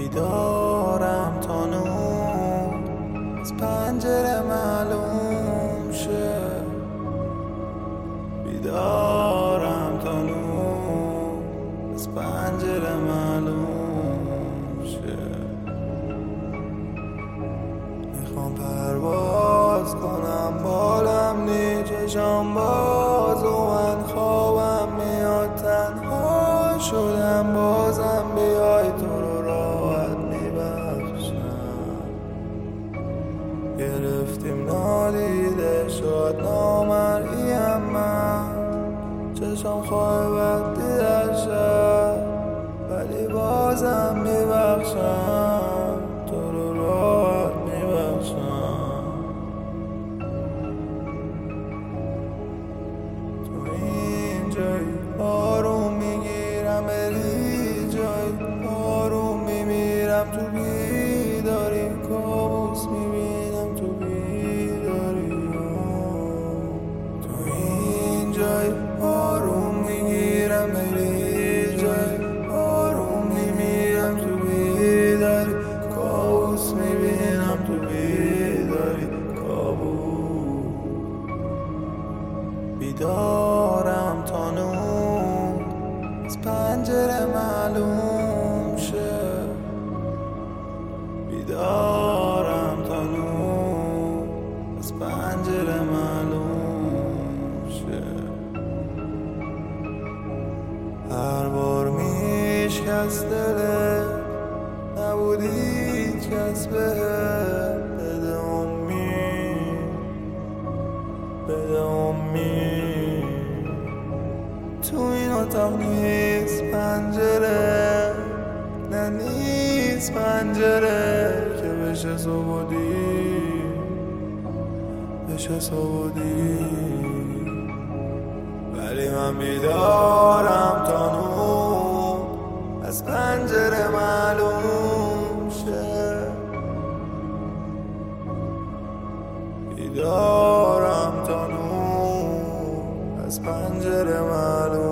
بیدارم تا نور از پنجره معلوم شه، بیدارم تا نور از پنجره معلوم شه. میخوام پرواز کنم بالم نی چشم باز و من خوابم میاد تنها شدم بازم بیای تو رو راحت میبخشم. گرفتیم نادیده شد نامرئیم من، چشم خواه وقتی در شب ولی بازم میبخشم، تو رو راحت میبخشم. تو این جایی آروم میگیرم، بری جایی آروم میمیرم، تو بیداری کابوس میبینم، تو بیداری تو این جایی آروم میگیرم، بری جایی آروم میمیرم، تو بیداری کابوس میبینم، تو بیداری کابوس. بیدارم تا نور از پنجره معلوم شه، بیدارم تا نور از پنجره معلوم شه. هر بار میشکست دله نبودی هیچ کس بهت، بده امید بده امید. تو این اتاق نیست پنجره، نه نیست پنجره که بشه صبحی بشه صبحی، ولی من بیدارم تا نور از پنجره معلوم شه، بیدارم تا نور از پنجره معلوم